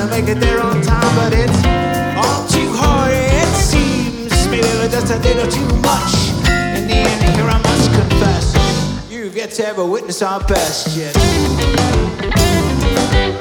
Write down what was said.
gonna make it there on time, but it's all too hard, it seems. Maybe it was just a little too much. In the end, here I must confess, you've yet to ever witness our best yet.